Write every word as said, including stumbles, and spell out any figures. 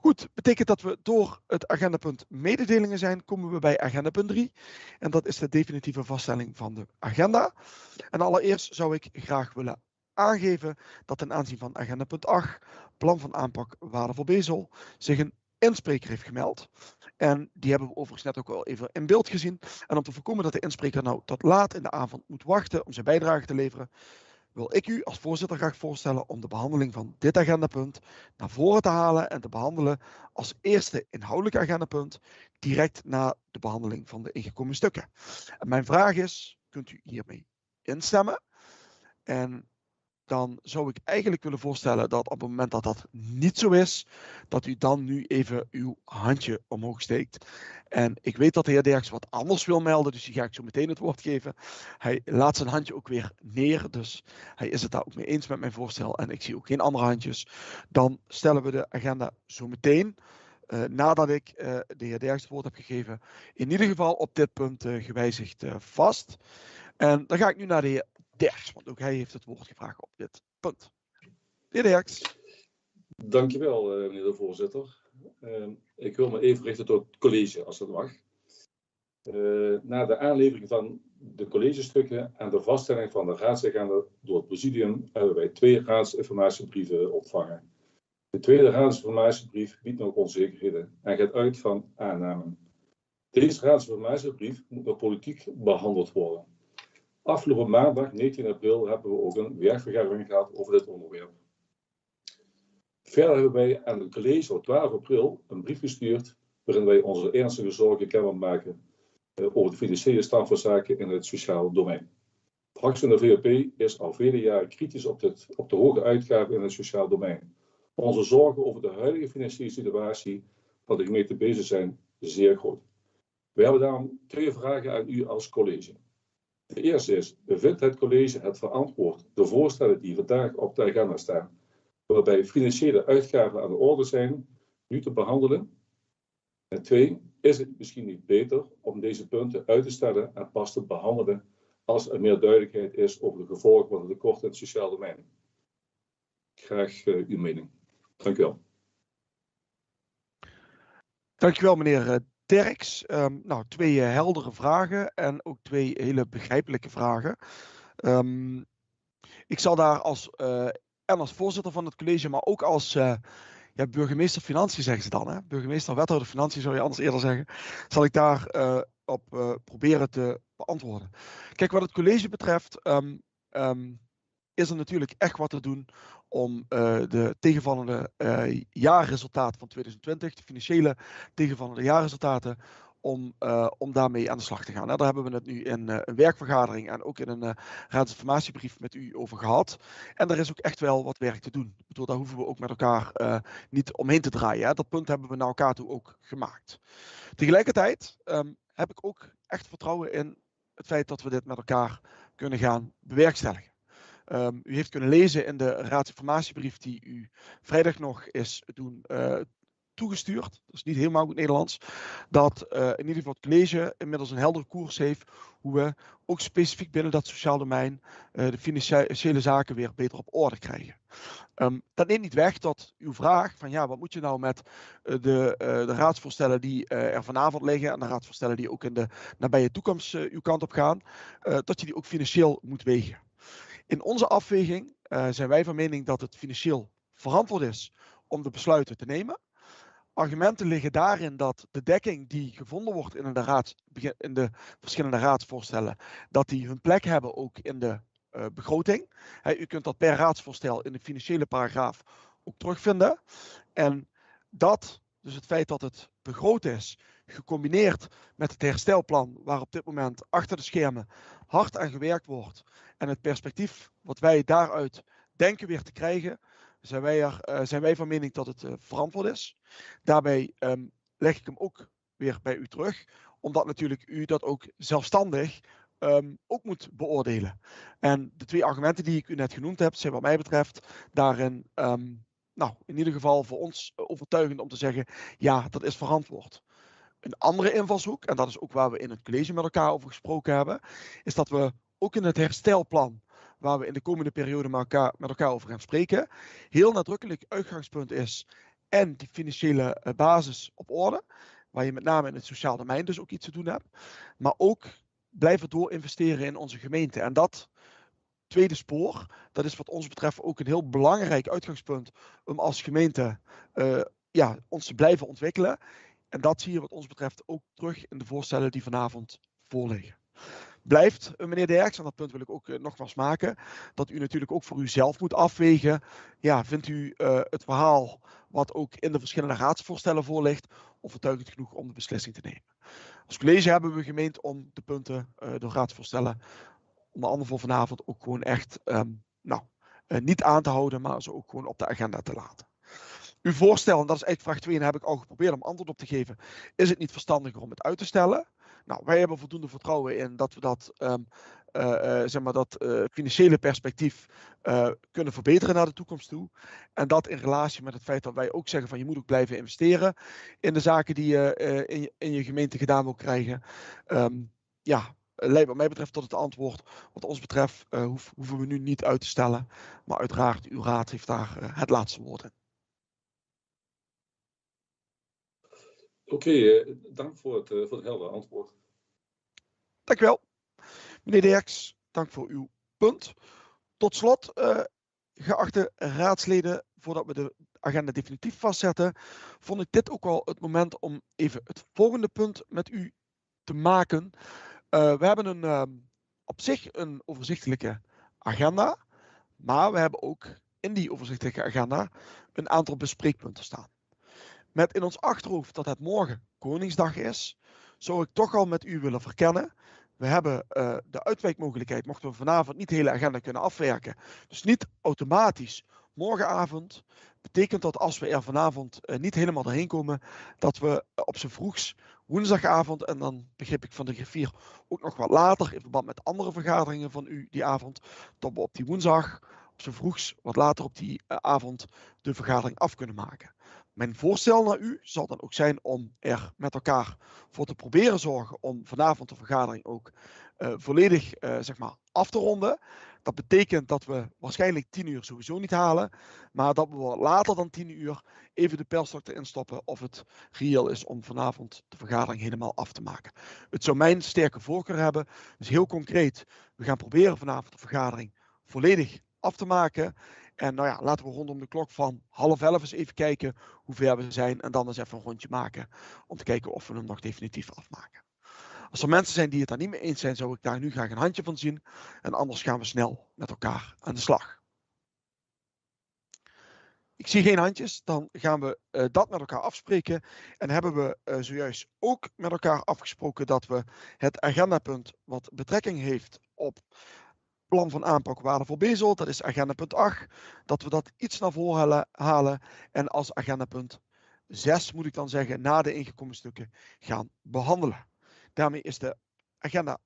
Goed, betekent dat we door het agendapunt mededelingen zijn, komen we bij agendapunt drie. En dat is de definitieve vaststelling van de agenda. En allereerst zou ik graag willen aangeven dat ten aanzien van agendapunt acht, plan van aanpak waarde voor Bezel, zich een inspreker heeft gemeld. En die hebben we overigens net ook al even in beeld gezien. En om te voorkomen dat de inspreker nou tot laat in de avond moet wachten om zijn bijdrage te leveren, wil ik u als voorzitter graag voorstellen om de behandeling van dit agendapunt naar voren te halen en te behandelen als eerste inhoudelijk agendapunt direct na de behandeling van de ingekomen stukken. En mijn vraag is, kunt u hiermee instemmen? En dan zou ik eigenlijk willen voorstellen dat op het moment dat dat niet zo is, dat u dan nu even uw handje omhoog steekt. En ik weet dat de heer Derks wat anders wil melden, dus die ga ik zo meteen het woord geven. Hij laat zijn handje ook weer neer, dus hij is het daar ook mee eens met mijn voorstel en ik zie ook geen andere handjes. Dan stellen we de agenda zo meteen, uh, nadat ik uh, de heer Derks het woord heb gegeven, in ieder geval op dit punt uh, gewijzigd uh, vast. En dan ga ik nu naar de heer Derks, want ook hij heeft het woord gevraagd op dit punt. De heer Derks. Dankjewel, uh, meneer de voorzitter. Uh, ik wil me even richten tot het college, als dat mag. Uh, na de aanlevering van de collegestukken en de vaststelling van de raadsagenda door het presidium hebben wij twee raadsinformatiebrieven ontvangen. De tweede raadsinformatiebrief biedt nog onzekerheden en gaat uit van aanname. Deze raadsinformatiebrief moet nog politiek behandeld worden. Afgelopen maandag, negentien april, hebben we ook een werkvergadering gehad over dit onderwerp. Verder hebben wij aan het college op twaalf april een brief gestuurd waarin wij onze ernstige zorgen kenbaar maken uh, over de financiële stand van zaken in het sociaal domein. De fractie van de V O P is al vele jaren kritisch op, dit, op de hoge uitgaven in het sociaal domein. Onze zorgen over de huidige financiële situatie van de gemeente Bezel zijn zeer groot. We hebben daarom twee vragen aan u als college. De eerste is, bevindt het college het verantwoord de voorstellen die vandaag op de agenda staan, waarbij financiële uitgaven aan de orde zijn, nu te behandelen? En twee, is het misschien niet beter om deze punten uit te stellen en pas te behandelen als er meer duidelijkheid is over de gevolgen van het tekort in het sociaal domein? Graag uh, uw mening. Dank u wel. Dank u wel, meneer Derks. Um, nou, twee uh, heldere vragen en ook twee hele begrijpelijke vragen. Um, ik zal daar als, uh, en als voorzitter van het college, maar ook als uh, ja, burgemeester Financiën, zeggen ze dan. Hè? Burgemeester Wethouder Financiën zou je anders eerder zeggen. Zal ik daar uh, op uh, proberen te beantwoorden. Kijk, wat het college betreft um, um, is er natuurlijk echt wat te doen om uh, de tegenvallende uh, jaarresultaten van twintig twintig, de financiële tegenvallende jaarresultaten, om, uh, om daarmee aan de slag te gaan. Daar hebben we het nu in uh, een werkvergadering en ook in een uh, raadsinformatiebrief met u over gehad. En er is ook echt wel wat werk te doen. Ik bedoel, daar hoeven we ook met elkaar uh, niet omheen te draaien. Hè. Dat punt hebben we naar elkaar toe ook gemaakt. Tegelijkertijd um, heb ik ook echt vertrouwen in het feit dat we dit met elkaar kunnen gaan bewerkstelligen. Um, u heeft kunnen lezen in de raadsinformatiebrief die u vrijdag nog is doen uh, toegestuurd, dat is niet helemaal goed Nederlands, dat uh, in ieder geval het college inmiddels een heldere koers heeft hoe we ook specifiek binnen dat sociaal domein uh, de financiële zaken weer beter op orde krijgen. Um, dat neemt niet weg dat uw vraag van ja, wat moet je nou met uh, de, uh, de raadsvoorstellen die uh, er vanavond liggen en de raadsvoorstellen die ook in de nabije toekomst uh, uw kant op gaan, uh, dat je die ook financieel moet wegen. In onze afweging uh, zijn wij van mening dat het financieel verantwoord is om de besluiten te nemen. Argumenten liggen daarin dat de dekking die gevonden wordt in de, raads, in de verschillende raadsvoorstellen, dat die hun plek hebben ook in de uh, begroting. He, u kunt dat per raadsvoorstel in de financiële paragraaf ook terugvinden. En dat, dus het feit dat het begroot is, gecombineerd met het herstelplan waar op dit moment achter de schermen hard aan gewerkt wordt en het perspectief wat wij daaruit denken weer te krijgen, zijn wij, er, uh, zijn wij van mening dat het uh, verantwoord is. Daarbij um, leg ik hem ook weer bij u terug, omdat natuurlijk u dat ook zelfstandig um, ook moet beoordelen. En de twee argumenten die ik u net genoemd heb, zijn wat mij betreft daarin um, nou, in ieder geval voor ons overtuigend om te zeggen, ja, dat is verantwoord. Een andere invalshoek, en dat is ook waar we in het college met elkaar over gesproken hebben, is dat we ook in het herstelplan, waar we in de komende periode met elkaar, met elkaar over gaan spreken, heel nadrukkelijk uitgangspunt is en die financiële uh, basis op orde, waar je met name in het sociaal domein dus ook iets te doen hebt, maar ook blijven doorinvesteren in onze gemeente. En dat tweede spoor, dat is wat ons betreft ook een heel belangrijk uitgangspunt om als gemeente uh, ja, ons te blijven ontwikkelen. En dat zie je wat ons betreft ook terug in de voorstellen die vanavond voorliggen. Blijft, meneer Derks, en dat punt wil ik ook uh, nogmaals maken, dat u natuurlijk ook voor uzelf moet afwegen. Ja, vindt u uh, het verhaal wat ook in de verschillende raadsvoorstellen voorligt overtuigend genoeg om de beslissing te nemen? Als college hebben we gemeend om de punten, uh, de raadsvoorstellen, onder andere voor vanavond ook gewoon echt um, nou, uh, niet aan te houden, maar ze ook gewoon op de agenda te laten. Uw voorstel, en dat is eigenlijk vraag twee, en daar heb ik al geprobeerd om antwoord op te geven, is het niet verstandiger om het uit te stellen? Nou, wij hebben voldoende vertrouwen in dat we dat, um, uh, uh, zeg maar dat uh, financiële perspectief uh, kunnen verbeteren naar de toekomst toe. En dat in relatie met het feit dat wij ook zeggen van je moet ook blijven investeren in de zaken die je uh, in, je, in je gemeente gedaan wil krijgen. Um, ja, leidt wat mij betreft tot het antwoord. Wat ons betreft uh, hoef, hoeven we nu niet uit te stellen. Maar uiteraard, uw raad heeft daar uh, het laatste woord in. Oké, okay, uh, dank voor het, uh, voor het heldere antwoord. Dank u wel. Meneer Derks, dank voor uw punt. Tot slot, uh, geachte raadsleden, voordat we de agenda definitief vastzetten, vond ik dit ook wel het moment om even het volgende punt met u te maken. Uh, we hebben een, uh, op zich een overzichtelijke agenda, maar we hebben ook in die overzichtelijke agenda een aantal bespreekpunten staan. Met in ons achterhoofd dat het morgen Koningsdag is, zou ik toch al met u willen verkennen. We hebben uh, de uitwijkmogelijkheid, mochten we vanavond niet de hele agenda kunnen afwerken. Dus niet automatisch morgenavond. Betekent dat als we er vanavond uh, niet helemaal doorheen komen, dat we uh, op z'n vroegs woensdagavond, en dan begrijp ik van de griffier ook nog wat later, in verband met andere vergaderingen van u die avond, dat we op die woensdag, op z'n vroegs, wat later op die uh, avond, de vergadering af kunnen maken. Mijn voorstel naar u zal dan ook zijn om er met elkaar voor te proberen zorgen om vanavond de vergadering ook uh, volledig uh, zeg maar af te ronden. Dat betekent dat we waarschijnlijk tien uur sowieso niet halen, maar dat we later dan tien uur even de pijlstok erin stoppen of het reëel is om vanavond de vergadering helemaal af te maken. Het zou mijn sterke voorkeur hebben. Dus heel concreet, we gaan proberen vanavond de vergadering volledig af te maken. En nou ja, laten we rondom de klok van half elf eens even kijken hoe ver we zijn. En dan eens even een rondje maken om te kijken of we hem nog definitief afmaken. Als er mensen zijn die het daar niet mee eens zijn, zou ik daar nu graag een handje van zien. En anders gaan we snel met elkaar aan de slag. Ik zie geen handjes, dan gaan we uh, dat met elkaar afspreken. En hebben we uh, zojuist ook met elkaar afgesproken dat we het agendapunt wat betrekking heeft op plan van aanpak waardevol bezel, dat is agendapunt acht, dat we dat iets naar voren halen en als agendapunt zes, moet ik dan zeggen, na de ingekomen stukken gaan behandelen. Daarmee is de agenda